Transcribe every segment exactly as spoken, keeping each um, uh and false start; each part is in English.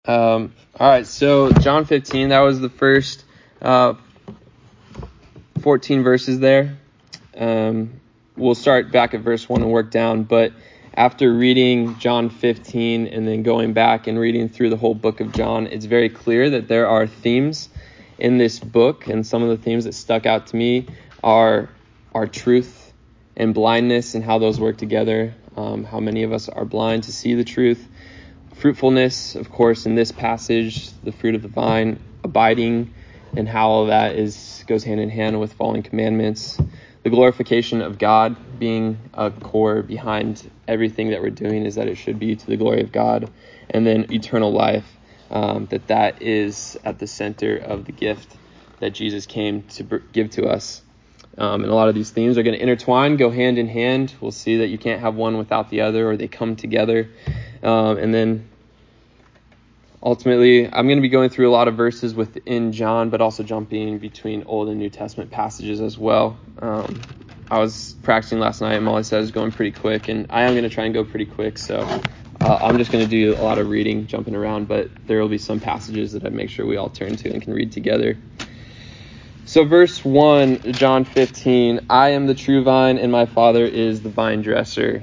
Um, all right, so John fifteen, that was the first uh, fourteen verses there. Um, we'll start back at verse one and work down, but after reading John fifteen and then going back and reading through the whole book of John, it's very clear that there are themes in this book, and some of the themes that stuck out to me are, are truth and blindness and how those work together, um, how many of us are blind to see the truth. Fruitfulness, of course, in this passage, the fruit of the vine, abiding, and how all that is goes hand in hand with following commandments. The glorification of God being a core behind everything that we're doing is that it should be to the glory of God. And then eternal life, um, that that is at the center of the gift that Jesus came to br- give to us. Um, and a lot of these themes are going to intertwine, go hand in hand. We'll see that you can't have one without the other, or they come together. Um, and then ultimately, I'm going to be going through a lot of verses within John, but also jumping between Old and New Testament passages as well. Um, I was practicing last night, and Molly said I was going pretty quick, and I am going to try and go pretty quick. So uh, I'm just going to do a lot of reading, jumping around, but there will be some passages that I make sure we all turn to and can read together. So verse one, John fifteen, I am the true vine, and my Father is the vine dresser.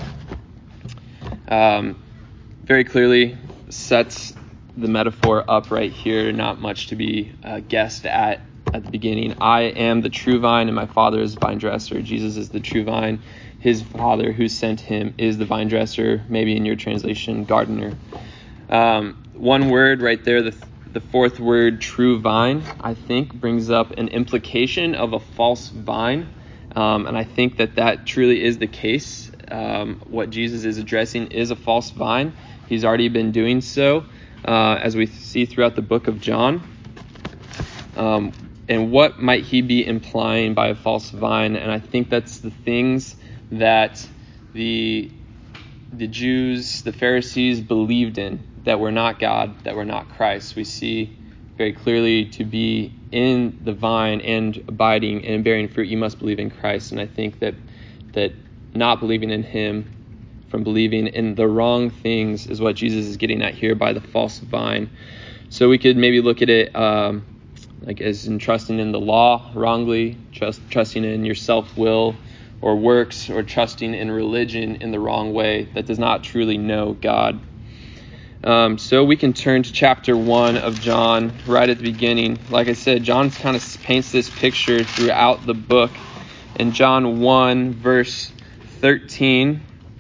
Um, very clearly sets the metaphor up right here. Not much to be uh, guessed at at the beginning. I am the true vine, and my Father is the vine dresser. Jesus is the true vine. His Father who sent him is the vine dresser. Maybe in your translation, gardener. Um, one word right there, the the fourth word, true vine, I think brings up an implication of a false vine. Um, and I think that that truly is the case. Um, what Jesus is addressing is a false vine. He's already been doing so, uh, as we see throughout the book of John. Um, and what might he be implying by a false vine? And I think that's the things that the the Jews, the Pharisees believed in, that were not God, that were not Christ. We see very clearly to be in the vine and abiding and bearing fruit, you must believe in Christ. And I think that that not believing in him, from believing in the wrong things, is what Jesus is getting at here by the false vine. So we could maybe look at it um, like as in trusting in the law wrongly, trust, trusting in your self-will or works, or trusting in religion in the wrong way that does not truly know God. Um, so we can turn to chapter one of John right at the beginning. Like I said, John kind of paints this picture throughout the book. In John one, verse thirteen,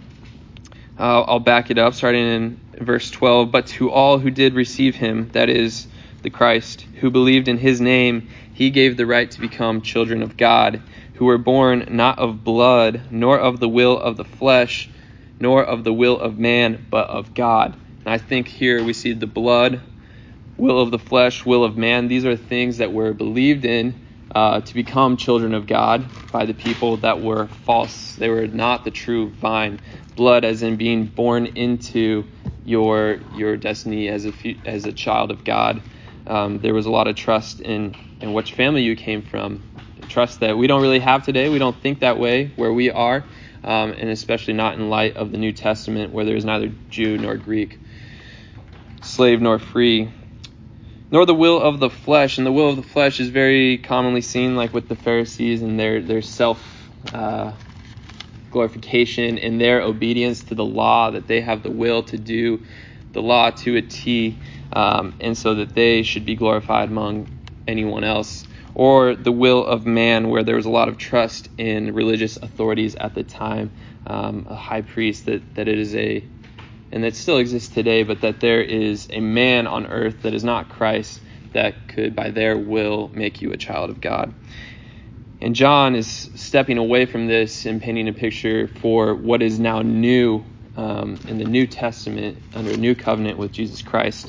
uh, I'll back it up, starting in verse twelve. But to all who did receive him, that is, the Christ, who believed in his name, he gave the right to become children of God, who were born not of blood, nor of the will of the flesh, nor of the will of man, but of God. And I think here we see the blood, will of the flesh, will of man. These are things that were believed in uh, to become children of God by the people that were false. They were not the true vine. Blood as in being born into your your destiny as a as a child of God. Um, there was a lot of trust in, in which family you came from. Trust that we don't really have today. We don't think that way where we are, um, and especially not in light of the New Testament, where there is neither Jew nor Greek, slave nor free, nor the will of the flesh. And the will of the flesh is very commonly seen like with the Pharisees and their, their self uh, glorification and their obedience to the law, that they have the will to do the law to a T, um, and so that they should be glorified among anyone else. Or the will of man, where there was a lot of trust in religious authorities at the time, um, a high priest, that, that it is a, and that still exists today, but that there is a man on earth that is not Christ that could, by their will, make you a child of God. And John is stepping away from this and painting a picture for what is now new um, in the New Testament, under a new covenant with Jesus Christ,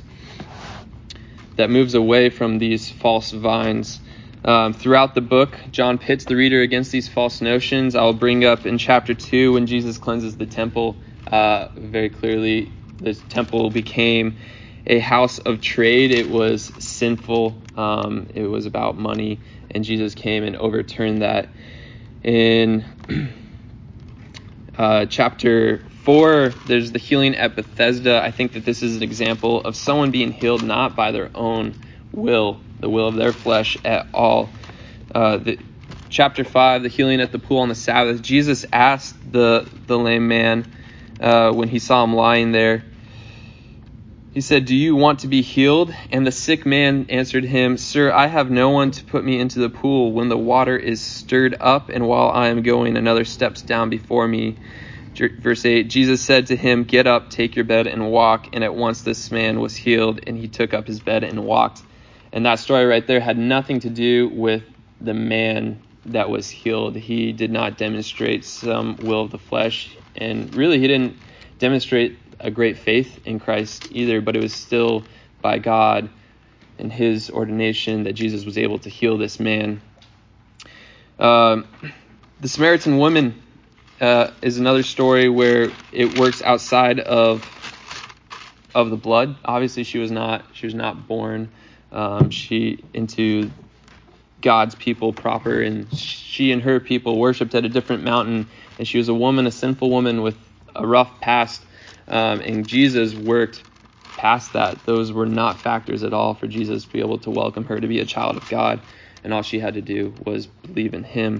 that moves away from these false vines. Um, throughout the book, John pits the reader against these false notions. I'll bring up in chapter two, when Jesus cleanses the temple, uh, very clearly the temple became a house of trade. It was sinful. Um, it was about money, and Jesus came and overturned that. In uh, chapter before there's the healing at Bethesda, I think that this is an example of someone being healed not by their own will, the will of their flesh at all. Uh, the, chapter five, the healing at the pool on the Sabbath, Jesus asked the, the lame man uh, when he saw him lying there, he said, "Do you want to be healed?" And the sick man answered him, "Sir, I have no one to put me into the pool when the water is stirred up, and while I am going, another steps down before me." Verse eight, Jesus said to him, "Get up, take your bed, and walk." And at once this man was healed, and he took up his bed and walked. And that story right there had nothing to do with the man that was healed. He did not demonstrate some will of the flesh, and really he didn't demonstrate a great faith in Christ either, but it was still by God and his ordination that Jesus was able to heal this man. Um, the Samaritan woman uh, is another story where it works outside of of the blood. Obviously, she was not she was not born um, she into God's people proper, and she and her people worshipped at a different mountain, and she was a woman, a sinful woman with a rough past. Um, and Jesus worked past that. Those were not factors at all for Jesus to be able to welcome her to be a child of God. And all she had to do was believe in him.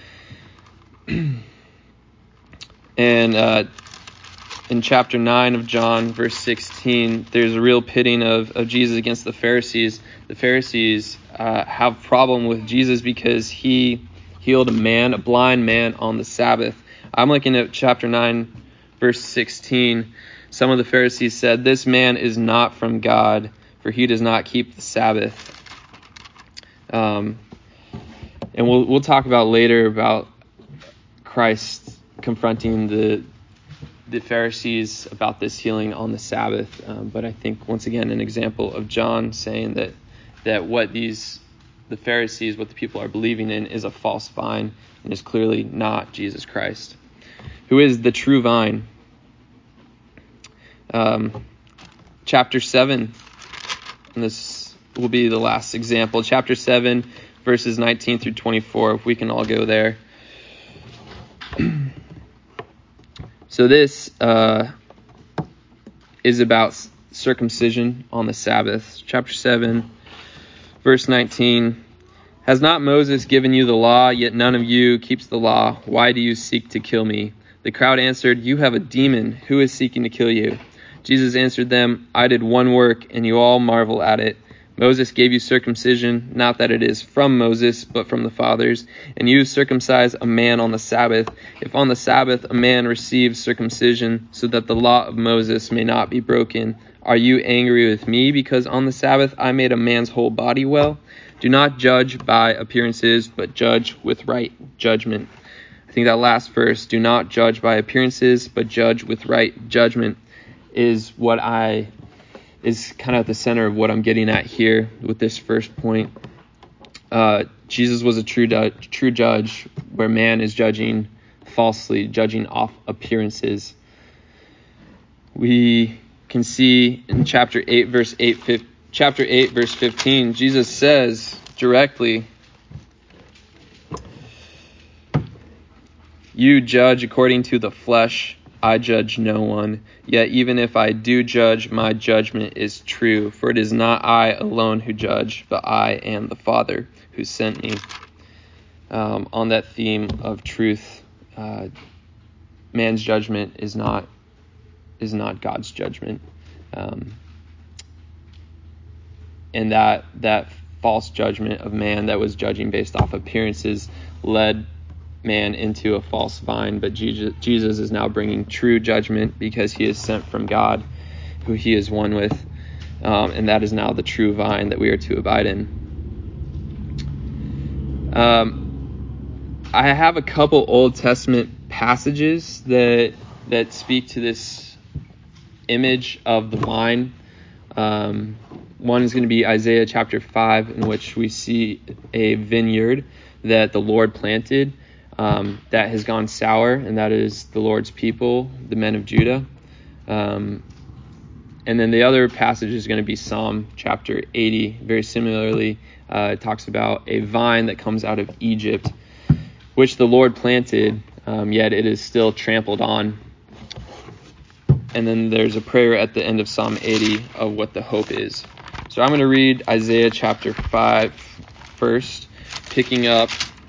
and uh, in chapter nine of John, verse sixteen, there's a real pitting of, of Jesus against the Pharisees. The Pharisees uh, have a problem with Jesus because he healed a man, a blind man, on the Sabbath. I'm looking at chapter nine, verse sixteen. Some of the Pharisees said, "This man is not from God, for he does not keep the Sabbath." Um, and we'll we'll talk about later about Christ confronting the the Pharisees about this healing on the Sabbath. Um, but I think once again an example of John saying that that what these the Pharisees, what the people are believing in, is a false vine and is clearly not Jesus Christ, who is the true vine. Um, chapter seven, and this will be the last example. Chapter seven, verses nineteen through twenty-four, if we can all go there. So this uh, is about circumcision on the Sabbath. Chapter seven, verse nineteen. "Has not Moses given you the law, yet none of you keeps the law? Why do you seek to kill me?" The crowd answered, "You have a demon. Who is seeking to kill you?" Jesus answered them, "I did one work, and you all marvel at it. Moses gave you circumcision, not that it is from Moses, but from the fathers. And you circumcise a man on the Sabbath. If on the Sabbath a man receives circumcision, so that the law of Moses may not be broken, are you angry with me because on the Sabbath I made a man's whole body well? Do not judge by appearances, but judge with right judgment." I think that last verse, "do not judge by appearances, but judge with right judgment," is what I is kind of at the center of what I'm getting at here with this first point. Uh, Jesus was a true du- true judge, where man is judging falsely, judging off appearances. We can see in chapter eight, verse eight, chapter eight, verse fifteen, Jesus says directly, "You judge according to the flesh. I judge no one. Yet even if I do judge, my judgment is true. For it is not I alone who judge, but I and the Father who sent me." Um, on that theme of truth, uh, man's judgment is not is not God's judgment, um, and that that false judgment of man that was judging based off appearances led man into a false vine. But Jesus, Jesus is now bringing true judgment because he is sent from God, who he is one with, um, and that is now the true vine that we are to abide in. Um, I have a couple Old Testament passages that that speak to this image of the vine. Um, one is going to be Isaiah chapter five, in which we see a vineyard that the Lord planted um, that has gone sour, and that is the Lord's people, the men of Judah. Um, and then the other passage is going to be Psalm chapter eighty. Very similarly, uh, it talks about a vine that comes out of Egypt, which the Lord planted, um, yet it is still trampled on. and then there's a prayer at the end of Psalm eighty of what the hope is. So I'm going to read Isaiah chapter five first, picking up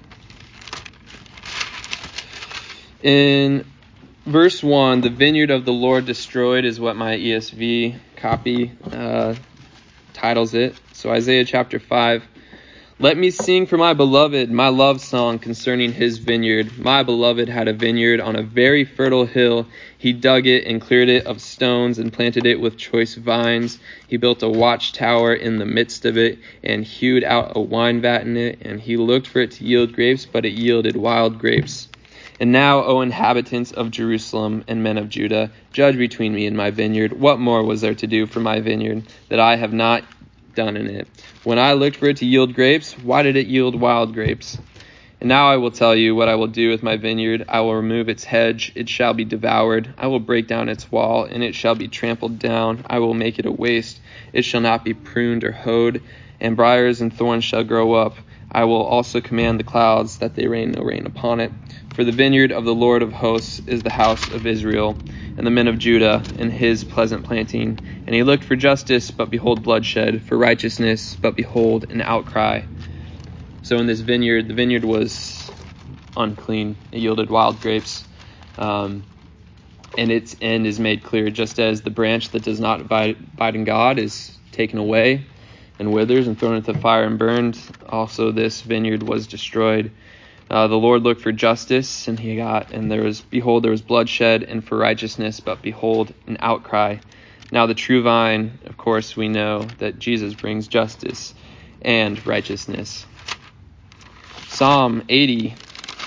in verse one. The vineyard of the Lord destroyed is what my E S V copy uh, titles it. So Isaiah chapter five. Let me sing for my beloved my love song concerning his vineyard. My beloved had a vineyard on a very fertile hill. He dug it and cleared it of stones and planted it with choice vines. He built a watchtower in the midst of it and hewed out a wine vat in it. And he looked for it to yield grapes, but it yielded wild grapes. And now, O inhabitants of Jerusalem and men of Judah, judge between me and my vineyard. What more was there to do for my vineyard that I have not done in it? When I looked for it to yield grapes, why did it yield wild grapes? And now I will tell you what I will do with my vineyard. I will remove its hedge, it shall be devoured. I will break down its wall, and it shall be trampled down. I will make it a waste, it shall not be pruned or hoed, and briars and thorns shall grow up. I will also command the clouds that they rain no rain upon it. For the vineyard of the Lord of hosts is the house of Israel, and the men of Judah in his pleasant planting. And he looked for justice, but behold bloodshed, for righteousness, but behold an outcry. So in this vineyard, the vineyard was unclean. It yielded wild grapes, um, and its end is made clear, just as the branch that does not abide, abide in God is taken away and withers and thrown into the fire and burned. Also this vineyard was destroyed. Uh, the Lord looked for justice, and he got, and there was, behold, there was bloodshed, and for righteousness, but behold, an outcry. Now the true vine, of course, we know that Jesus brings justice and righteousness. Psalm eighty,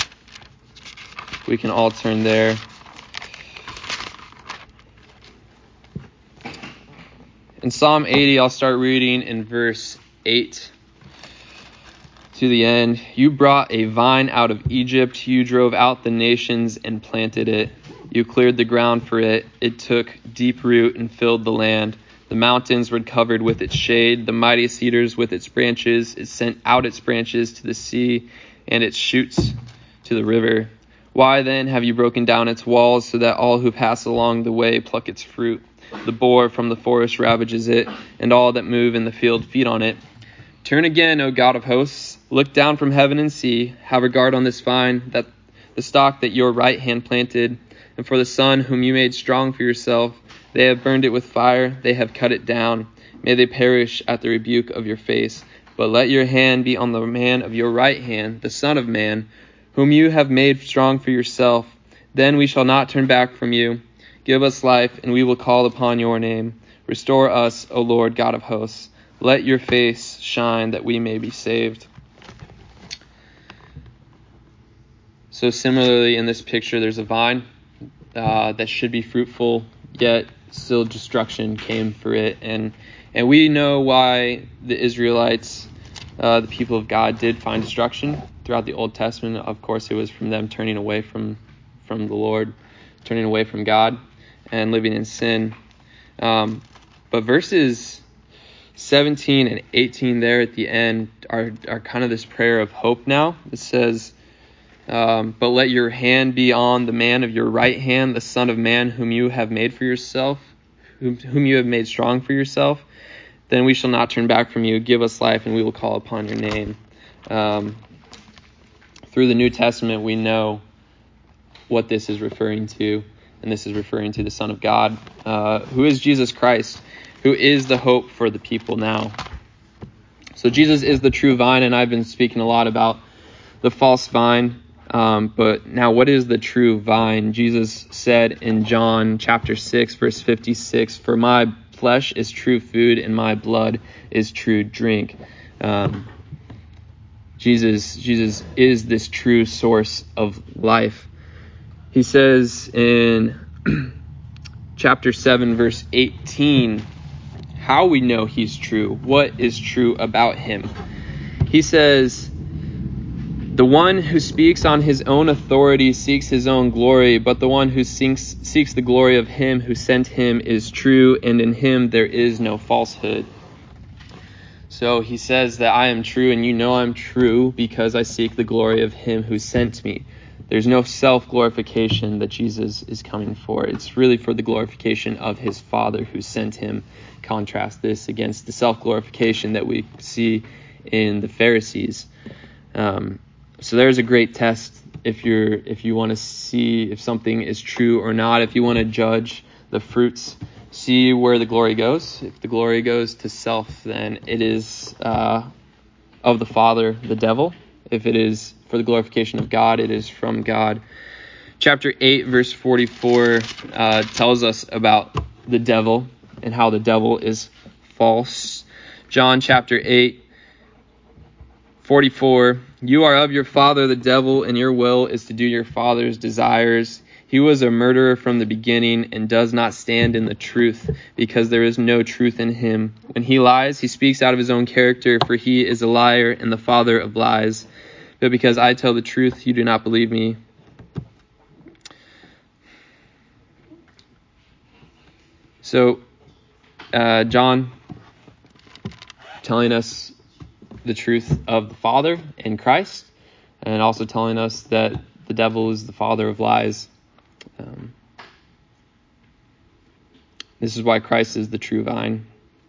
we can all turn there. In Psalm eighty, I'll start reading in verse eight. To the end. You brought a vine out of Egypt. You drove out the nations and planted it. You cleared the ground for it. It took deep root and filled the land. The mountains were covered with its shade, the mighty cedars with its branches. It sent out its branches to the sea and its shoots to the river. Why then have you broken down its walls so that all who pass along the way pluck its fruit? The boar from the forest ravages it, and all that move in the field feed on it. Turn again, O God of hosts. Look down from heaven and see. Have regard on this vine, that the stock that your right hand planted, and for the son whom you made strong for yourself. They have burned it with fire. They have cut it down. May they perish at the rebuke of your face. But let your hand be on the man of your right hand, the Son of Man, whom you have made strong for yourself. Then we shall not turn back from you. Give us life, and we will call upon your name. Restore us, O Lord God of hosts. Let your face shine that we may be saved. So similarly, in this picture, there's a vine uh, that should be fruitful, yet still destruction came for it. And and we know why the Israelites, uh, the people of God, did find destruction throughout the Old Testament. Of course, it was from them turning away from, from the Lord, turning away from God, and living in sin. Um, but verses seventeen and eighteen there at the end are, are kind of this prayer of hope now. It says, Um, but let your hand be on the man of your right hand, the Son of Man, whom you have made for yourself, whom, whom you have made strong for yourself. Then we shall not turn back from you. Give us life, and we will call upon your name. Um, through the New Testament, we know what this is referring to, and this is referring to the Son of God, uh, who is Jesus Christ, who is the hope for the people now. So Jesus is the true vine, and I've been speaking a lot about the false vine. Um, but now what is the true vine? Jesus said in John chapter six, verse fifty-six, for my flesh is true food and my blood is true drink. Um, Jesus, Jesus is this true source of life. He says in chapter seven, verse eighteen, how we know he's true, what is true about him. He says, the one who speaks on his own authority seeks his own glory, but the one who seeks, seeks the glory of him who sent him is true, and in him there is no falsehood. So he says that I am true, and you know I'm true because I seek the glory of him who sent me. There's no self-glorification that Jesus is coming for. It's really for the glorification of his Father who sent him. Contrast this against the self-glorification that we see in the Pharisees. Um, so there's a great test if you're if you want to see if something is true or not. If you want to judge the fruits, see where the glory goes. If the glory goes to self, then it is uh, of the Father, the devil. If it is for the glorification of God, it is from God. Chapter eight, verse forty-four uh, tells us about the devil and how the devil is false. John chapter eight, forty-four, you are of your father the devil, and your will is to do your father's desires. He was a murderer from the beginning and does not stand in the truth, because there is no truth in him. When he lies, he speaks out of his own character, for he is a liar and the father of lies. But because I tell the truth, you do not believe me. So, uh, John telling us the truth of the Father in Christ, and also telling us that the devil is the father of lies. Um, this is why Christ is the true vine.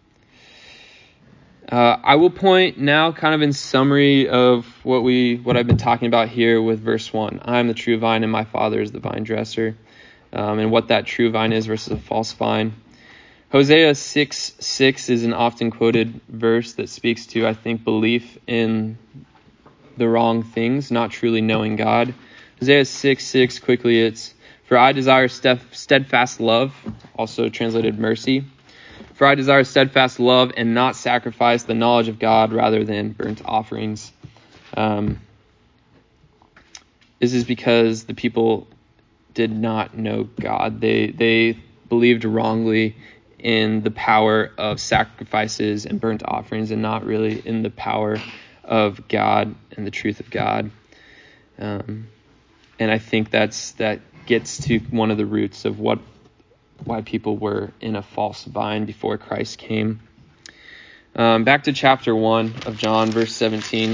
Uh, I will point now, kind of in summary of what we what I've been talking about here with verse one. I am the true vine, and my Father is the vine dresser, um, and what that true vine is versus a false vine. Hosea six six is an often quoted verse that speaks to, I think, belief in the wrong things, not truly knowing God. Hosea six six, quickly, it's, for I desire steadfast love, also translated mercy. For I desire steadfast love and not sacrifice, the knowledge of God rather than burnt offerings. Um, this is because the people did not know God. They they believed wrongly in the power of sacrifices and burnt offerings, and not really in the power of God and the truth of God. Um, and I think that's that gets to one of the roots of what why people were in a false vine before Christ came. Um, back to chapter one of John, verse seventeen.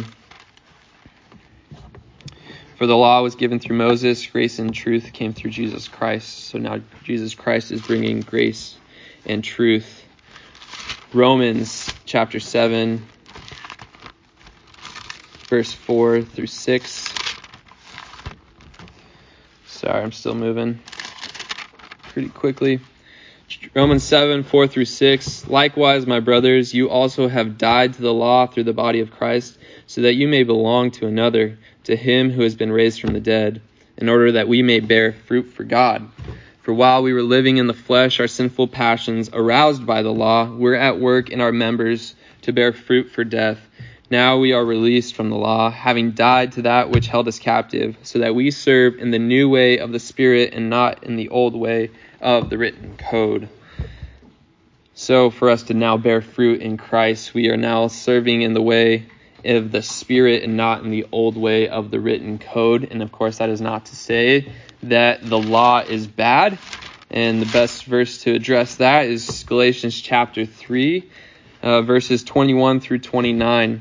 For the law was given through Moses, grace and truth came through Jesus Christ. So now Jesus Christ is bringing grace and truth. Romans chapter seven, verse four through six. Sorry, I'm still moving pretty quickly. Romans seven, four through six. Likewise, my brothers, you also have died to the law through the body of Christ, so that you may belong to another, to him who has been raised from the dead, in order that we may bear fruit for God. For while we were living in the flesh, our sinful passions, aroused by the law, were at work in our members to bear fruit for death. Now we are released from the law, having died to that which held us captive, so that we serve in the new way of the Spirit and not in the old way of the written code. So for us to now bear fruit in Christ, we are now serving in the way of the Spirit and not in the old way of the written code. And of course, that is not to say that the law is bad. And the best verse to address that is Galatians chapter three, uh, verses twenty-one through twenty-nine.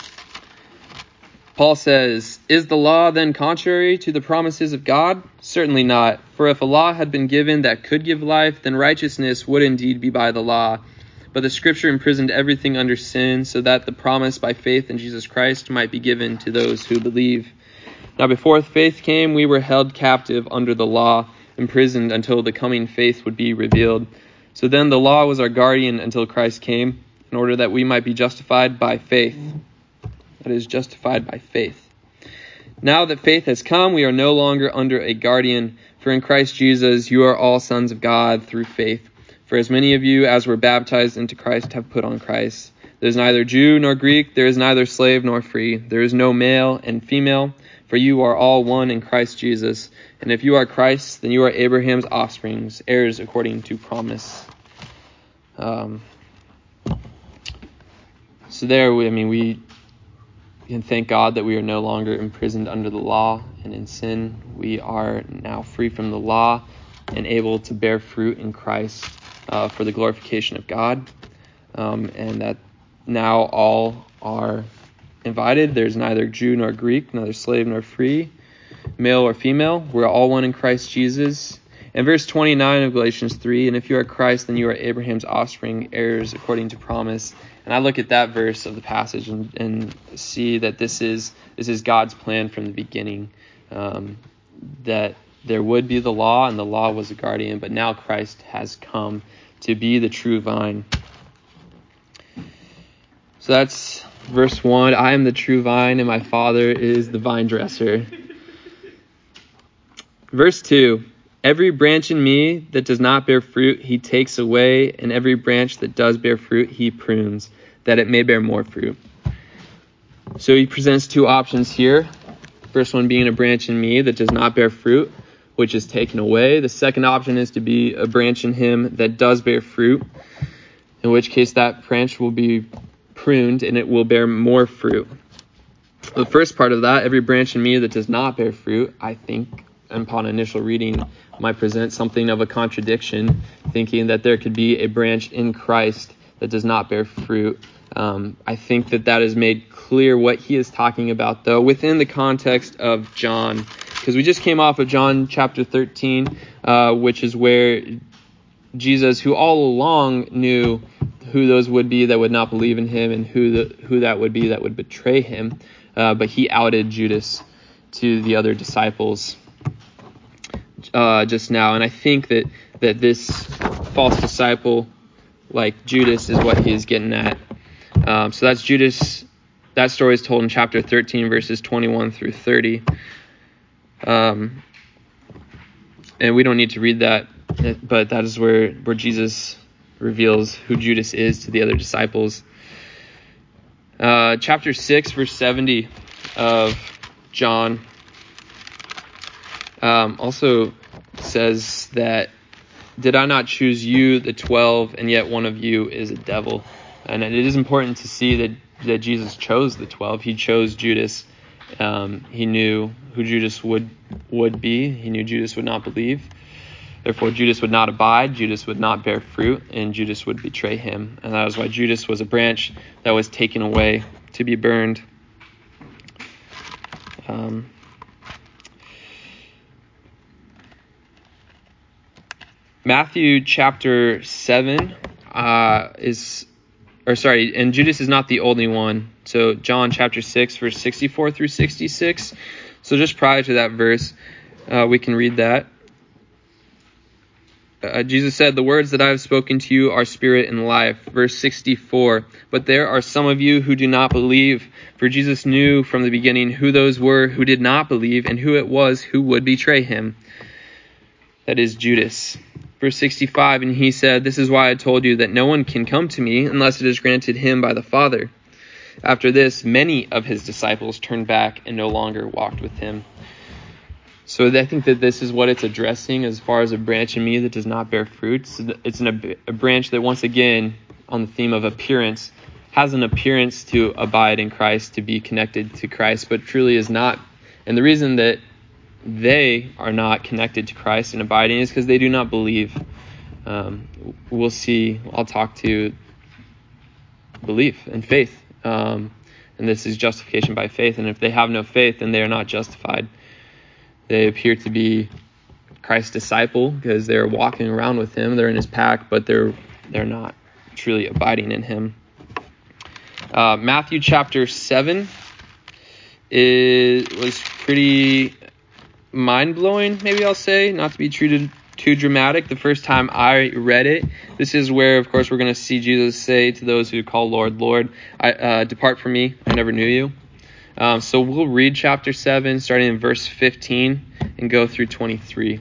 Paul says, is the law then contrary to the promises of God? Certainly not. For if a law had been given that could give life, then righteousness would indeed be by the law. But the Scripture imprisoned everything under sin, so that the promise by faith in Jesus Christ might be given to those who believe. Now before faith came, we were held captive under the law, imprisoned until the coming faith would be revealed. So then the law was our guardian until Christ came, in order that we might be justified by faith. That is, justified by faith. Now that faith has come, we are no longer under a guardian, for in Christ Jesus you are all sons of God through faith. For as many of you as were baptized into Christ have put on Christ. There is neither Jew nor Greek, there is neither slave nor free, there is no male and female, for you are all one in Christ Jesus. And if you are Christ, then you are Abraham's offspring, heirs according to promise. Um, so there, we, I mean, we can thank God that we are no longer imprisoned under the law and in sin. We are now free from the law and able to bear fruit in Christ uh, for the glorification of God. Um, and that now all are invited. There's neither Jew nor Greek, neither slave nor free. male or female. We're all one in Christ Jesus. And verse twenty-nine of Galatians three, and if you are Christ, then you are Abraham's offspring, heirs according to promise. And I look at that verse of the passage and, and see that this is this is God's plan from the beginning, um, that there would be the law, and the law was a guardian, but now Christ has come to be the true vine. So that's verse one. I am the true vine, and my Father is the vine dresser. Verse two. Every branch in me that does not bear fruit, he takes away, and every branch that does bear fruit, he prunes, that it may bear more fruit. So he presents two options here. First one being a branch in me that does not bear fruit, which is taken away. The second option is to be a branch in him that does bear fruit, in which case that branch will be pruned and it will bear more fruit. The first part of that, every branch in me that does not bear fruit, I think, upon initial reading, might present something of a contradiction, thinking that there could be a branch in Christ that does not bear fruit. Um, I think that that is made clear what he is talking about, though, within the context of John, because we just came off of John chapter thirteen, uh, which is where Jesus, who all along knew who those would be that would not believe in him and who the, who that would be that would betray him, uh, but he outed Judas to the other disciples Uh, just now. And I think that, that this false disciple, like Judas, is what he is getting at. Um, so that's Judas. That story is told in chapter thirteen, verses twenty-one through thirty. Um, and we don't need to read that, but that is where, where Jesus reveals who Judas is to the other disciples. Uh, chapter six, verse seventy of John Um, also says that, did I not choose you, the twelve, and yet one of you is a devil? And it is important to see that, that Jesus chose the twelve. He chose Judas. Um, he knew who Judas would would be. He knew Judas would not believe. Therefore, Judas would not abide. Judas would not bear fruit, and Judas would betray him. And that is why Judas was a branch that was taken away to be burned. Um, Matthew chapter seven uh, is, or sorry, and Judas is not the only one. So John chapter six, verse sixty-four through sixty-six. So just prior to that verse, uh, we can read that. Uh, Jesus said, the words that I have spoken to you are spirit and life. Verse sixty-four, but there are some of you who do not believe, for Jesus knew from the beginning who those were who did not believe and who it was who would betray him. That is Judas. Verse sixty-five, and he said, this is why I told you that no one can come to me unless it is granted him by the Father. After this, many of his disciples turned back and no longer walked with him. So I think that this is what it's addressing as far as a branch in me that does not bear fruit. It's an, a branch that, once again, on the theme of appearance, has an appearance to abide in Christ, to be connected to Christ, but truly is not. And the reason that they are not connected to Christ and abiding is because they do not believe. Um, we'll see. I'll talk to belief and faith. Um, and this is justification by faith. And if they have no faith, then they are not justified. They appear to be Christ's disciple because they're walking around with him. They're in his pack, but they're they're not truly abiding in him. Uh, Matthew chapter seven is was pretty mind-blowing, maybe I'll say, not to be treated too dramatic. The first time I read it, this is where, of course, we're going to see Jesus say to those who call Lord, Lord, I, uh, depart from me, I never knew you. Um, so we'll read chapter seven, starting in verse fifteen, and go through twenty-three.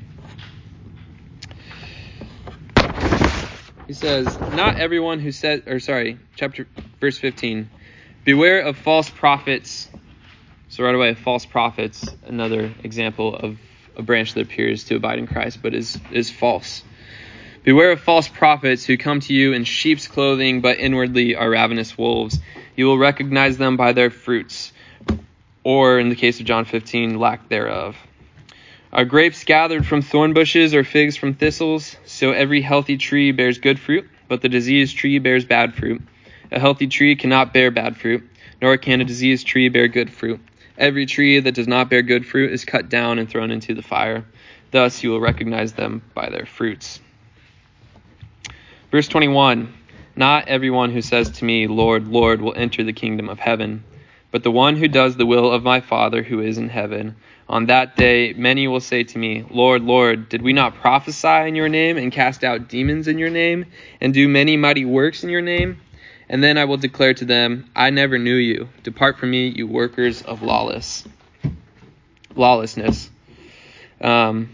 He says, not everyone who said, or sorry, chapter verse fifteen, beware of false prophets. So right away, false prophets, another example of a branch that appears to abide in Christ, but is, is false. Beware of false prophets who come to you in sheep's clothing, but inwardly are ravenous wolves. You will recognize them by their fruits, or in the case of John fifteen, lack thereof. Are grapes gathered from thorn bushes or figs from thistles? So every healthy tree bears good fruit, but the diseased tree bears bad fruit. A healthy tree cannot bear bad fruit, nor can a diseased tree bear good fruit. Every tree that does not bear good fruit is cut down and thrown into the fire. Thus you will recognize them by their fruits. Verse twenty-one, not everyone who says to me, Lord, Lord, will enter the kingdom of heaven, but the one who does the will of my Father who is in heaven. On that day, many will say to me, Lord, Lord, did we not prophesy in your name and cast out demons in your name and do many mighty works in your name? And then I will declare to them, I never knew you. Depart from me, you workers of lawless, lawlessness. Um,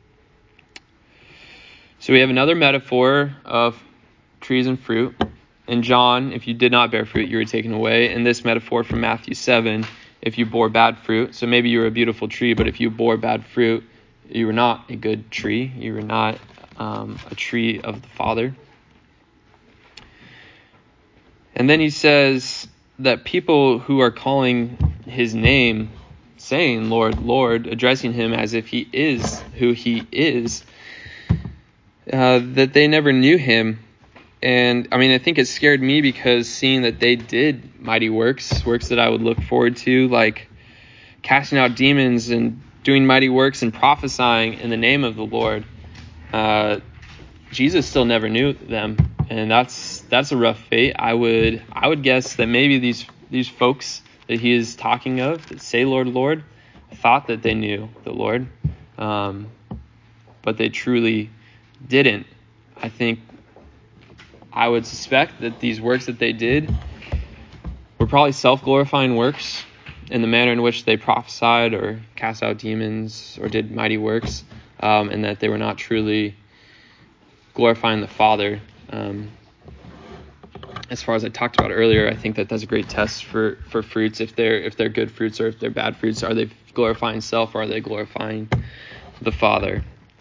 so we have another metaphor of trees and fruit. In John, if you did not bear fruit, you were taken away. In this metaphor from Matthew seven, if you bore bad fruit, so maybe you were a beautiful tree, but if you bore bad fruit, you were not a good tree. You were not um, a tree of the Father. And then he says that people who are calling his name, saying, Lord, Lord, addressing him as if he is who he is, uh, that they never knew him. And I mean, I think it scared me because seeing that they did mighty works, works that I would look forward to, like casting out demons and doing mighty works and prophesying in the name of the Lord, uh, Jesus still never knew them. And that's that's a rough fate. I would I would guess that maybe these these folks that he is talking of that say Lord, Lord, thought that they knew the Lord, um, but they truly didn't. I think I would suspect that these works that they did were probably self-glorifying works in the manner in which they prophesied or cast out demons or did mighty works, um, and that they were not truly glorifying the Father. Um, as far as I talked about earlier, I think that that's a great test for, for fruits. If they're if they're good fruits or if they're bad fruits, are they glorifying self or are they glorifying the Father?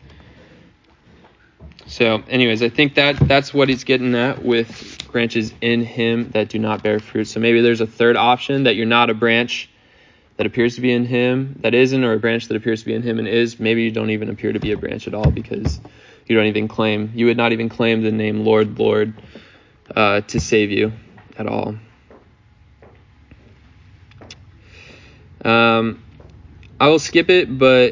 So, anyways, I think that that's what he's getting at with branches in him that do not bear fruit. So maybe there's a third option, that you're not a branch that appears to be in him that isn't, or a branch that appears to be in him and is. Maybe you don't even appear to be a branch at all because you don't even claim, you would not even claim the name Lord, Lord uh, to save you at all. Um, I will skip it, but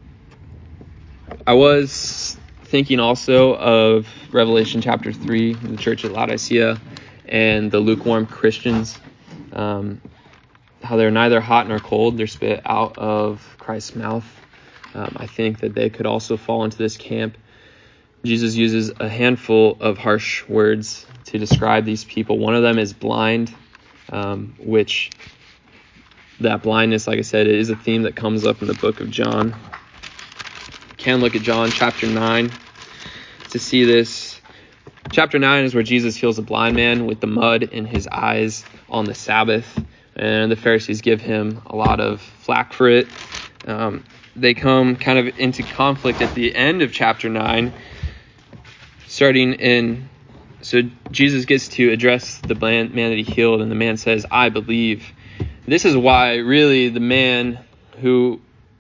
I was thinking also of Revelation chapter three, the church at Laodicea, and the lukewarm Christians, um, how they're neither hot nor cold. They're spit out of Christ's mouth. Um, I think that they could also fall into this camp. Jesus uses a handful of harsh words to describe these people. One of them is blind, um, which that blindness, like I said, is a theme that comes up in the book of John. You can look at John chapter nine to see this. Chapter nine is where Jesus heals a blind man with the mud in his eyes on the Sabbath, and the Pharisees give him a lot of flack for it. Um, they come kind of into conflict at the end of chapter nine, starting in, so Jesus gets to address the man that he healed, and the man says, I believe. This is why really the man who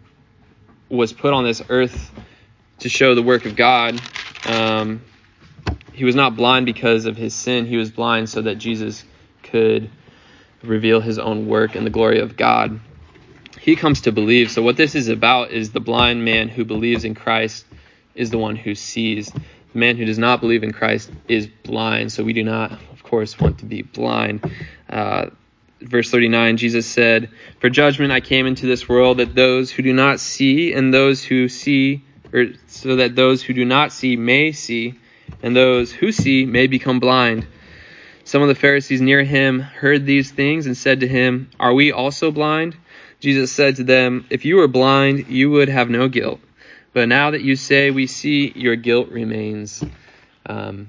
was put on this earth to show the work of God, um, he was not blind because of his sin. He was blind so that Jesus could reveal his own work and the glory of God. He comes to believe. So what this is about is the blind man who believes in Christ is the one who sees. The man who does not believe in Christ is blind. So we do not, of course, want to be blind. Uh, verse thirty-nine, Jesus said, for judgment I came into this world, that those who do not see and those who see, or so that those who do not see may see, and those who see may become blind. Some of the Pharisees near him heard these things and said to him, are we also blind? Jesus said to them, if you were blind, you would have no guilt. But now that you say we see, your guilt remains. Um,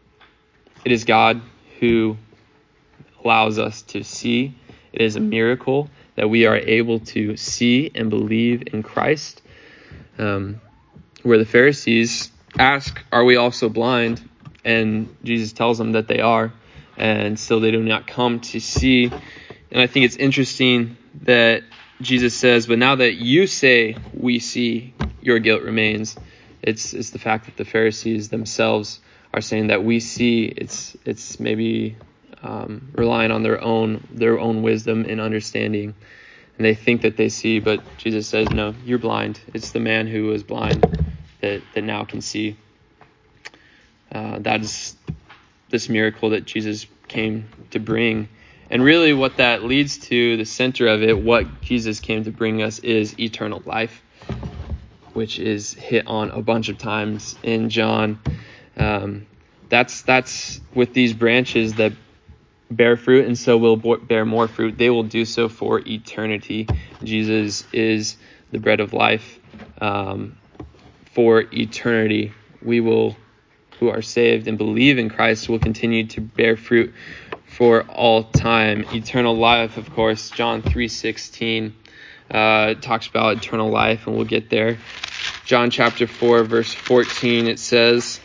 it is God who allows us to see. It is a miracle that we are able to see and believe in Christ. Um, where the Pharisees ask, are we also blind? And Jesus tells them that they are. And so they do not come to see. And I think it's interesting that Jesus says, but now that you say we see, your guilt remains. It's it's the fact that the Pharisees themselves are saying that we see. It's it's maybe um, relying on their own their own wisdom and understanding. and they think that they see, but Jesus says, no, you're blind. It's the man who was blind that, that now can see. Uh, that is this miracle that Jesus came to bring. And really what that leads to, the center of it, what Jesus came to bring us is eternal life, which is hit on a bunch of times in John. Um, that's that's with these branches that bear fruit, and so will bear more fruit. They will do so for eternity. Jesus is the bread of life um, for eternity. We will, who are saved and believe in Christ, will continue to bear fruit for all time. Eternal life, of course, John three sixteen uh, talks about eternal life, and we'll get there. John chapter four, verse fourteen, it says,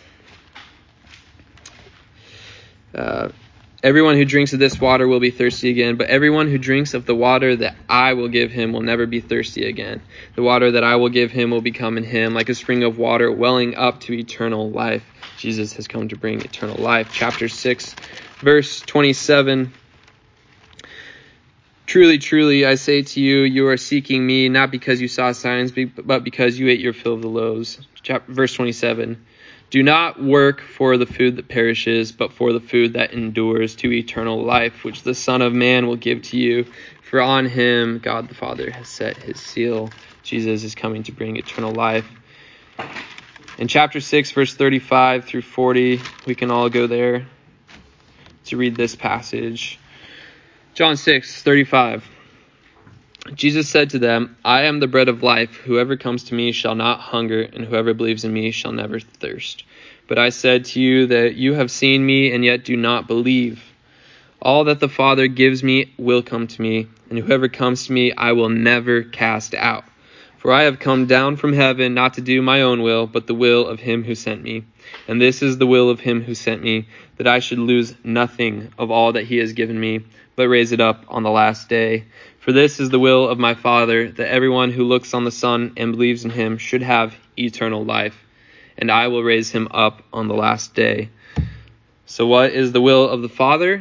uh, everyone who drinks of this water will be thirsty again, but everyone who drinks of the water that I will give him will never be thirsty again. The water that I will give him will become in him like a spring of water welling up to eternal life. Jesus has come to bring eternal life. Chapter six, verse twenty-seven. Truly, truly, I say to you, you are seeking me, not because you saw signs, but because you ate your fill of the loaves. Chapter, verse twenty-seven. Do not work for the food that perishes, but for the food that endures to eternal life, which the Son of Man will give to you. For on him God the Father has set his seal. Jesus is coming to bring eternal life. In chapter six, verse thirty-five through forty, we can all go there to read this passage. John six, thirty-five. Jesus said to them, I am the bread of life. Whoever comes to me shall not hunger, and whoever believes in me shall never thirst. But I said to you that you have seen me and yet do not believe. All that the Father gives me will come to me, and whoever comes to me I will never cast out. For I have come down from heaven not to do my own will, but the will of him who sent me. And this is the will of him who sent me, that I should lose nothing of all that he has given me, but raise it up on the last day. For this is the will of my Father, that everyone who looks on the Son and believes in him should have eternal life, and I will raise him up on the last day. So what is the will of the Father?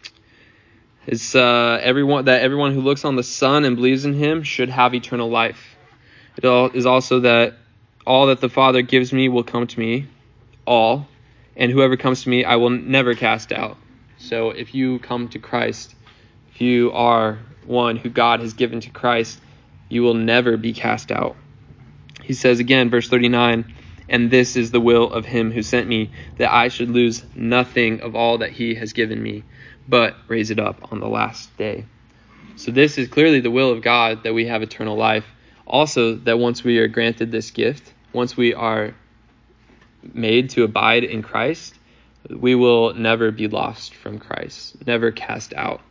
It's uh, everyone that everyone who looks on the Son and believes in him should have eternal life. It is also that all that the Father gives me will come to me, all, and whoever comes to me I will never cast out. So if you come to Christ, if you are one who God has given to Christ, you will never be cast out. He says again, verse thirty-nine, and this is the will of him who sent me, that I should lose nothing of all that he has given me, but raise it up on the last day. So this is clearly the will of God, that we have eternal life. Also, that once we are granted this gift, once we are made to abide in Christ, we will never be lost from Christ, never cast out.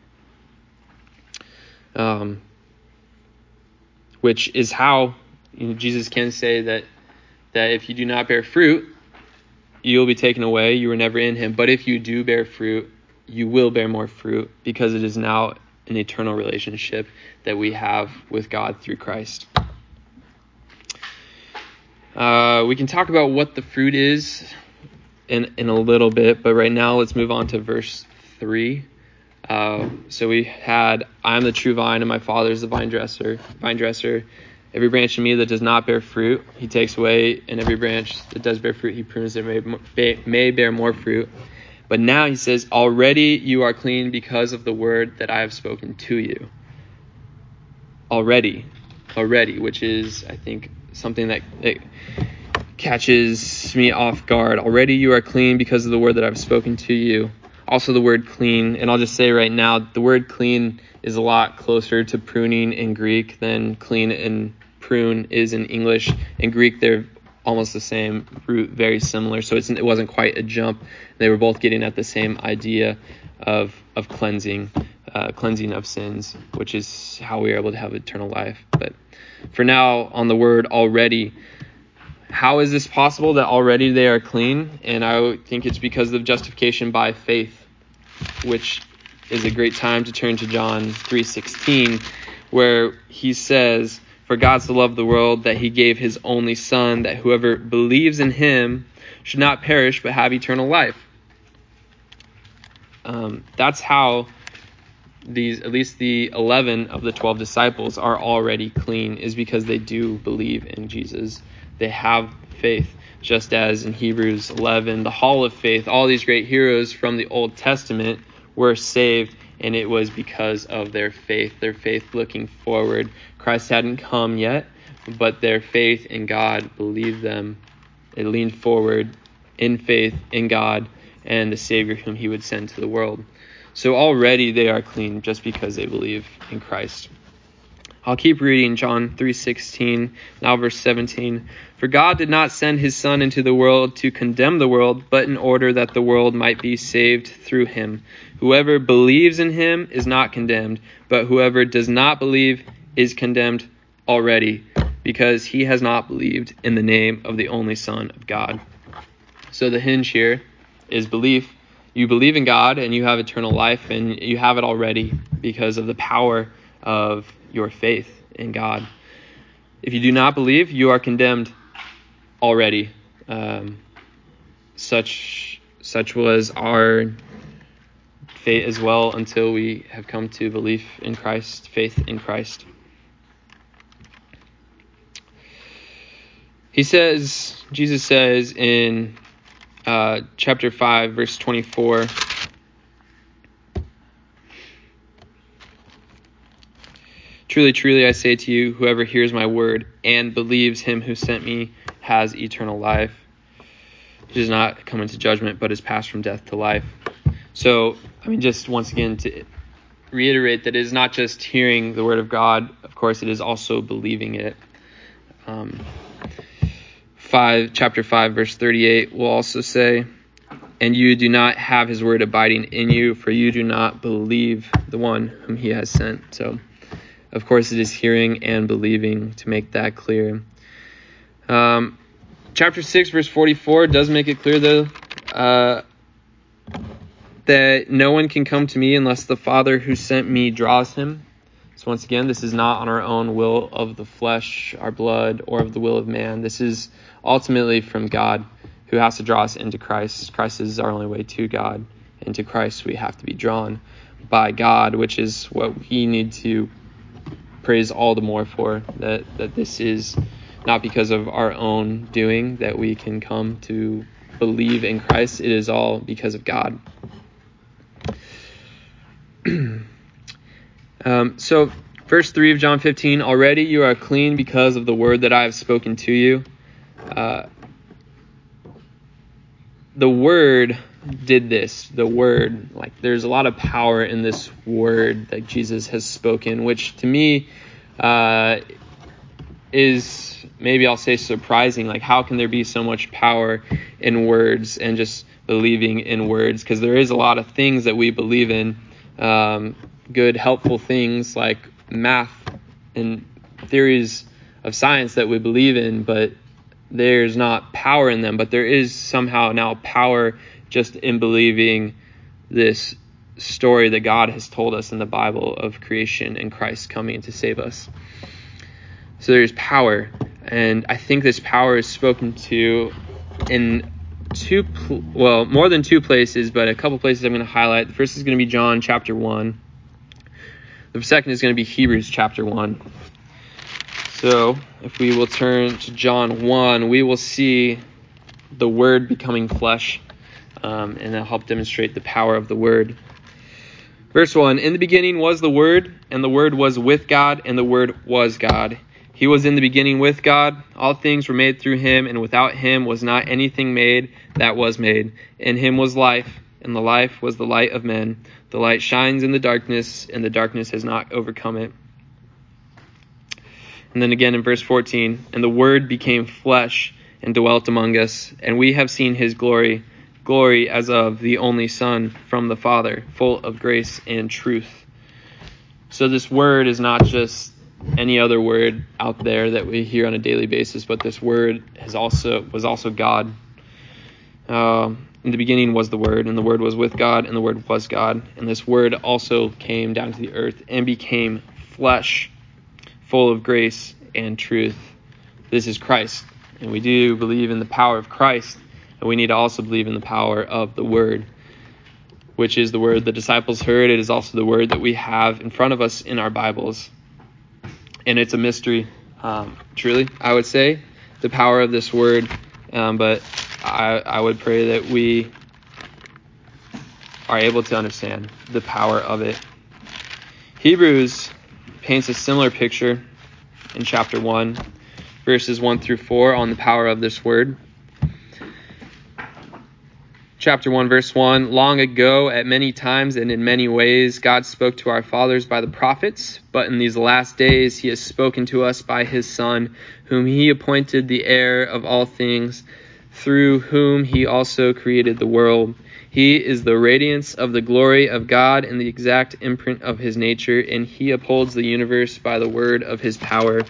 Um, which is how, you know, Jesus can say that that if you do not bear fruit, you will be taken away. You were never in him. But if you do bear fruit, you will bear more fruit, because it is now an eternal relationship that we have with God through Christ. Uh, we can talk about what the fruit is in, in a little bit, but right now let's move on to verse three. Uh, so we had, I am the true vine, and my Father is the vine dresser. Vine dresser. Every branch in me that does not bear fruit, he takes away, and every branch that does bear fruit, he prunes that may, may bear more fruit. But now he says, already you are clean because of the word that I have spoken to you. Already, already, which is, I think, something that, that catches me off guard. Already you are clean because of the word that I've spoken to you. Also the word clean, and I'll just say right now, the word clean is a lot closer to pruning in Greek than clean and prune is in English. In Greek, they're almost the same root, very similar. So it's, it wasn't quite a jump. They were both getting at the same idea of of cleansing, uh, cleansing of sins, which is how we are able to have eternal life. But for now, on the word already, how is this possible that already they are clean? And I think it's because of justification by faith, which is a great time to turn to John three sixteen, where he says, for God so loved the world that he gave his only Son, that whoever believes in him should not perish but have eternal life. Um, that's how these, at least the eleven of the twelve disciples, are already clean is because they do believe in Jesus. They have faith, just as in Hebrews eleven, the hall of faith, all these great heroes from the Old Testament were saved, and it was because of their faith, their faith looking forward. Christ hadn't come yet, but their faith in God believed them. They leaned forward in faith in God and the Savior whom he would send to the world. So already they are clean just because they believe in Christ. I'll keep reading John three sixteen, now verse seventeen. For God did not send his Son into the world to condemn the world, but in order that the world might be saved through him. Whoever believes in him is not condemned, but whoever does not believe is condemned already, because he has not believed in the name of the only Son of God. So the hinge here is belief. You believe in God and you have eternal life, and you have it already because of the power of your faith in God. If you do not believe, you are condemned already. Um, such such was our fate as well until we have come to belief in Christ, faith in Christ. He says, Jesus says in uh, chapter five, verse twenty-four, truly, truly, I say to you, whoever hears my word and believes him who sent me has eternal life. He does not come into judgment, but is passed from death to life. So, I mean, just once again to reiterate that it is not just hearing the word of God. Of course, it is also believing it. Um, five, chapter five, verse thirty-eight will also say, and you do not have his word abiding in you, for you do not believe the one whom he has sent. So, of course, it is hearing and believing, to make that clear. Um, chapter six, verse forty-four does make it clear, though, uh, that no one can come to me unless the Father who sent me draws him. So once again, this is not on our own will of the flesh, our blood, or of the will of man. This is ultimately from God, who has to draw us into Christ. Christ is our only way to God. And to Christ we have to be drawn by God, which is what we need to praise all the more for, that, that this is not because of our own doing that we can come to believe in Christ. It is all because of God. um, so verse three of John fifteen, already you are clean because of the word that I have spoken to you. Uh, the word did this. The word, like there's a lot of power in this word that Jesus has spoken, which to me uh, is maybe I'll say surprising. Like, how can there be so much power in words and just believing in words? Because there is a lot of things that we believe in, um, good, helpful things like math and theories of science that we believe in, but there's not power in them. But there is somehow now power just in believing this story that God has told us in the Bible of creation and Christ coming to save us. So there's power, and I think this power is spoken to in two, well, more than two places, but a couple places I'm going to highlight. The first is going to be John chapter one. The second is going to be Hebrews chapter one. So if we will turn to John one, we will see the Word becoming flesh, um, and that'll help demonstrate the power of the Word. Verse one, in the beginning was the Word, and the Word was with God, and the Word was God. He was in the beginning with God. All things were made through him, and without him was not anything made that was made. In him was life, and the life was the light of men. The light shines in the darkness, and the darkness has not overcome it. And then again in verse fourteen, and the Word became flesh and dwelt among us, and we have seen his glory, glory as of the only Son from the Father, full of grace and truth. So this Word is not just any other word out there that we hear on a daily basis, but this word has also was also God. Uh, in the beginning was the Word, and the Word was with God, and the Word was God. And this Word also came down to the earth and became flesh, full of grace and truth. This is Christ, and we do believe in the power of Christ, and we need to also believe in the power of the Word. which is the word the disciples heard. It is also the word that we have in front of us in our Bibles. And it's a mystery, um, truly, I would say, the power of this word. Um, but I, I would pray that we are able to understand the power of it. Hebrews paints a similar picture in chapter one, verses one through four, on the power of this word. Chapter one, verse one, long ago, at many times and in many ways, God spoke to our fathers by the prophets, but in these last days he has spoken to us by his Son, whom he appointed the heir of all things, through whom he also created the world. He is the radiance of the glory of God and the exact imprint of his nature, and he upholds the universe by the word of his power.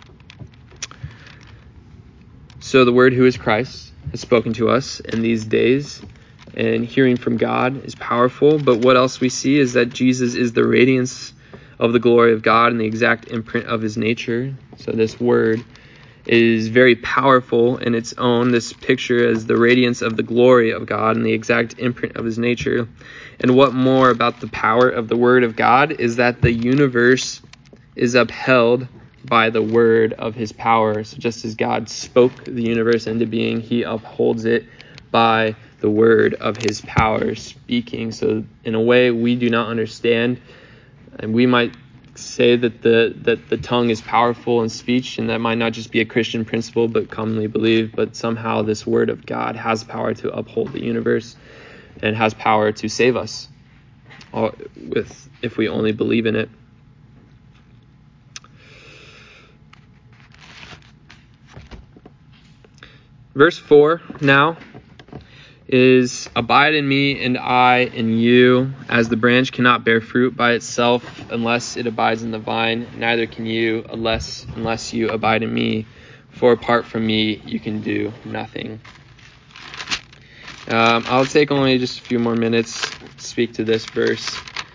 So the word, who is Christ, has spoken to us in these days. And hearing from God is powerful. But what else we see is that Jesus is the radiance of the glory of God and the exact imprint of his nature. So this word is very powerful in its own. This picture as the radiance of the glory of God and the exact imprint of his nature. And what more about the power of the word of God is that the universe is upheld by the word of his power. So just as God spoke the universe into being, he upholds it by the word of his power speaking. So in a way we do not understand, and we might say that the that the tongue is powerful in speech, and that might not just be a Christian principle but commonly believed, but somehow this word of God has power to uphold the universe and has power to save us with if we only believe in it. Verse four now is, abide in me and I in you, as the branch cannot bear fruit by itself unless it abides in the vine, neither can you unless unless you abide in me, for apart from me you can do nothing. Um, I'll take only just a few more minutes to speak to this verse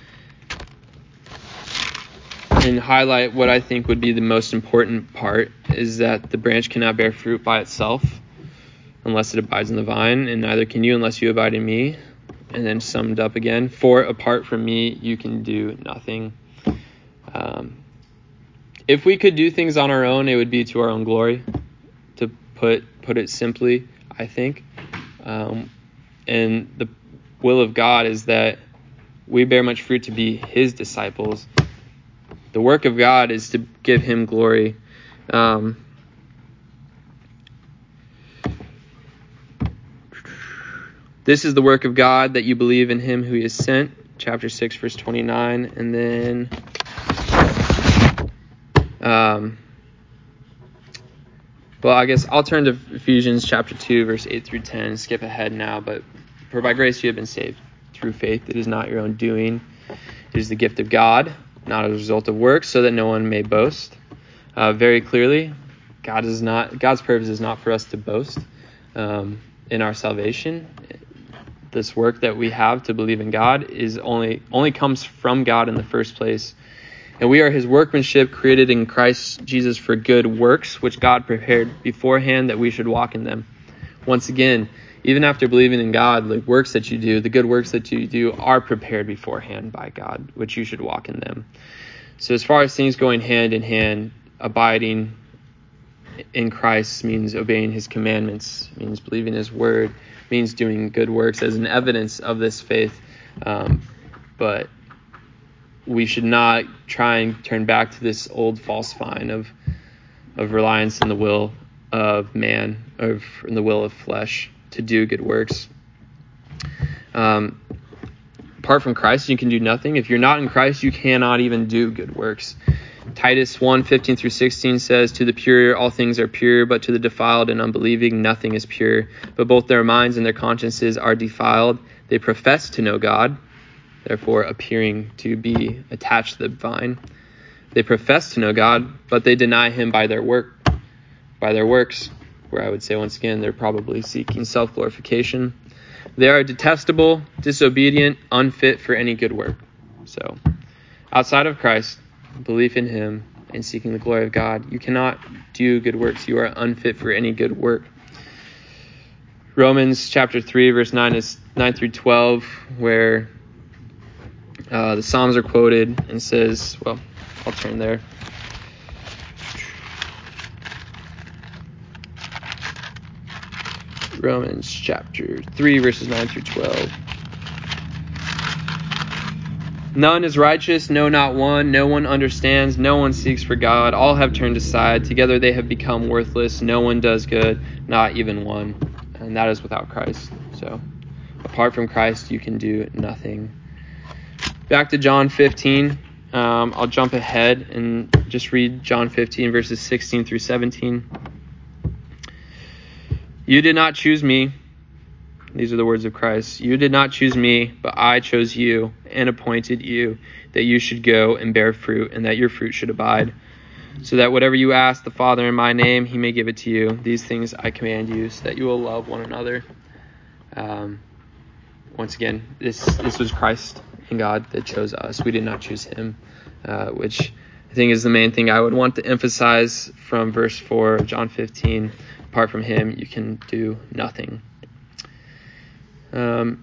and highlight what I think would be the most important part, is that the branch cannot bear fruit by itself unless it abides in the vine, and neither can you unless you abide in me. And then summed up again, for apart from me, you can do nothing. Um, if we could do things on our own, it would be to our own glory, to put put it simply, I think. Um, and the will of God is that we bear much fruit to be his disciples. The work of God is to give him glory. Um, This is the work of God, that you believe in him who he has sent. Chapter six, verse twenty-nine. And then um, well, I guess I'll turn to Ephesians chapter two, verse eight through ten. Skip ahead now. But for by grace you have been saved through faith. It is not your own doing. It is the gift of God, not as a result of works, so that no one may boast. Uh, very clearly, God is not. God's purpose is not for us to boast um, in our salvation. This work that we have to believe in God is only only comes from God in the first place. And we are his workmanship, created in Christ Jesus for good works, which God prepared beforehand that we should walk in them. Once again, even after believing in God, the works that you do, the good works that you do, are prepared beforehand by God, which you should walk in them. So as far as things going hand in hand, abiding in Christ means obeying his commandments, means believing his word, means doing good works as an evidence of this faith. Um, but we should not try and turn back to this old false vine of of reliance in the will of man, or in the will of flesh, to do good works. Um, apart from Christ, you can do nothing. If you're not in Christ, you cannot even do good works. Titus one, fifteen through sixteen says, to the pure all things are pure, but to the defiled and unbelieving nothing is pure. But both their minds and their consciences are defiled. They profess to know God, therefore appearing to be attached to the vine. They profess to know God, but they deny him by their work, by their works, where I would say once again they're probably seeking self-glorification. They are detestable, disobedient, unfit for any good work. So, outside of Christ, belief in him, and seeking the glory of God, you cannot do good works. You are unfit for any good work. Romans chapter three, verse nine is nine through twelve, where uh, the Psalms are quoted and says, well, I'll turn there. Romans chapter three, verses nine through twelve. None is righteous, no, not one. No one understands, no one seeks for God. All have turned aside. Together they have become worthless. No one does good, not even one. And that is without Christ. So apart from Christ, you can do nothing. Back to John fifteen. Um, I'll jump ahead and just read John fifteen, verses sixteen through seventeen. You did not choose me. These are the words of Christ. You did not choose me, but I chose you and appointed you that you should go and bear fruit and that your fruit should abide, so that whatever you ask the Father in my name, he may give it to you. These things I command you, so that you will love one another. Um, once again, this this was Christ and God that chose us. We did not choose him, uh, which I think is the main thing I would want to emphasize from verse four of John fifteen. Apart from him, you can do nothing. Um,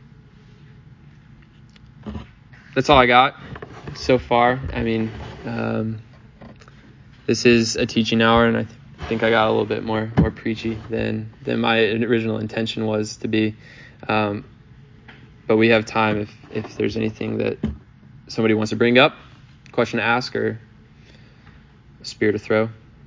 that's all I got so far. I mean, um, this is a teaching hour, and I th- think I got a little bit more more preachy than than my original intention was to be. Um, but we have time if if there's anything that somebody wants to bring up, question to ask, or a spear to throw.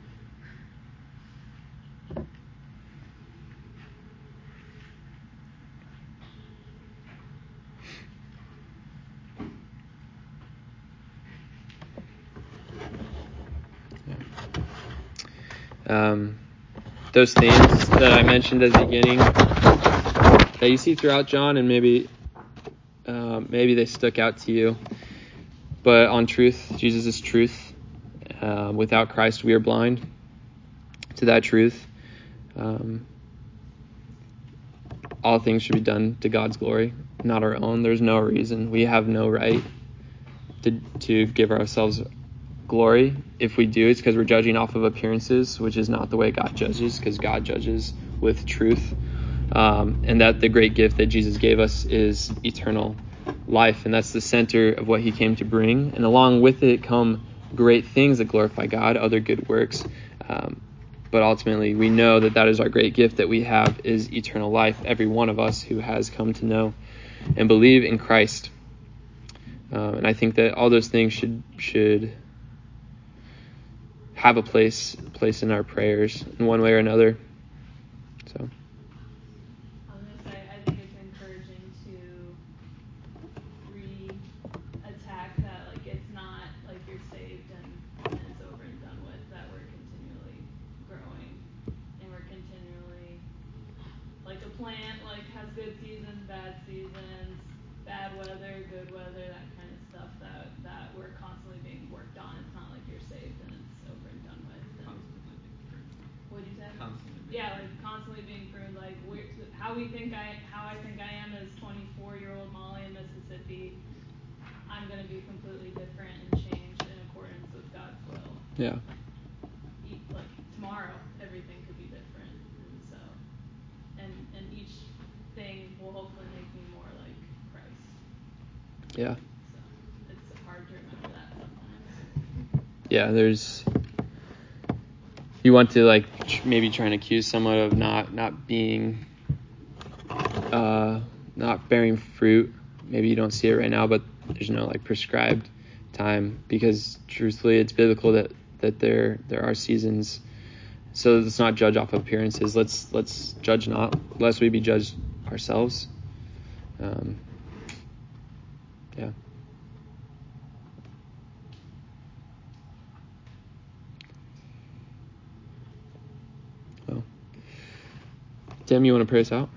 Um, those themes that I mentioned at the beginning that you see throughout John, and maybe uh, maybe they stuck out to you. But on truth, Jesus is truth. Um, without Christ, we are blind to that truth. Um, all things should be done to God's glory, not our own. There's no reason. We have no right to to give ourselves glory. If we do, it's because we're judging off of appearances, which is not the way God judges, because God judges with truth. Um, and that the great gift that Jesus gave us is eternal life, and that's the center of what he came to bring. And along with it come great things that glorify God, other good works. Um, but ultimately, we know that that is our great gift that we have is eternal life. Every one of us who has come to know and believe in Christ. Um, and I think that all those things should should have a place place in our prayers in one way or another. So. I was gonna say, I think it's encouraging to re-attack that, like, it's not like you're saved and, and it's over and done with, that we're continually growing and we're continually, like a plant, like, has good seasons, bad seasons, bad weather, good weather, that kind of stuff, that, that we're constantly being worked on. It's not like you're saved and it's over and done with. And Constantly being pruned. What'd you say? Constantly being Yeah, pruned. like constantly being pruned. Like we're, how we think I, how I think I am as twenty-four-year-old Molly in Mississippi. I'm gonna be completely different and changed in accordance with God's will. Yeah. Like, like tomorrow, everything could be different, and so, and and each thing will hopefully make me more like Christ. Yeah. So it's hard to remember that sometimes. Yeah, there's you want to like tr- maybe try and accuse someone of not not being uh not bearing fruit. Maybe you don't see it right now, but there's no like prescribed time, because truthfully it's biblical that that there there are seasons. So let's not judge off appearances. Let's let's judge not, lest we be judged ourselves. Um, yeah. Well, Tim, you want to pray us out?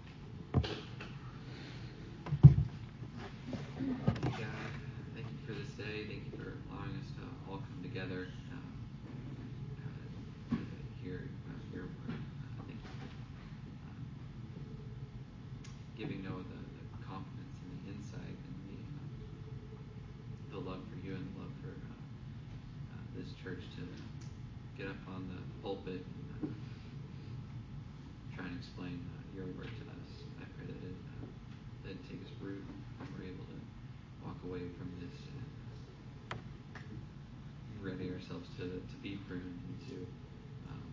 God, thank you for this day. Thank you for allowing us to all come together um, uh, to hear uh, your word. Uh, thank you for um, giving Noah the, the confidence and the insight and the um, the love for you and the love for uh, uh, this church to get up on the pulpit and uh, try and explain uh, your word to us. I pray that it uh, that it takes root and we're able to walk away from this and ready ourselves to, to be pruned and to um,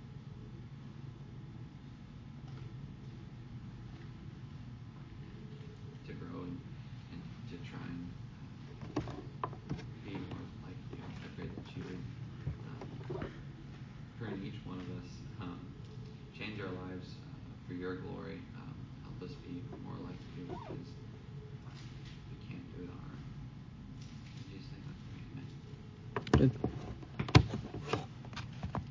to grow and, and to try and uh, be more like you. I pray that you would um, prune each one of us, um, change our lives uh, for your glory, um, help us be more like you, because we can't do it on our own. In Jesus' name, I pray. Amen. Good.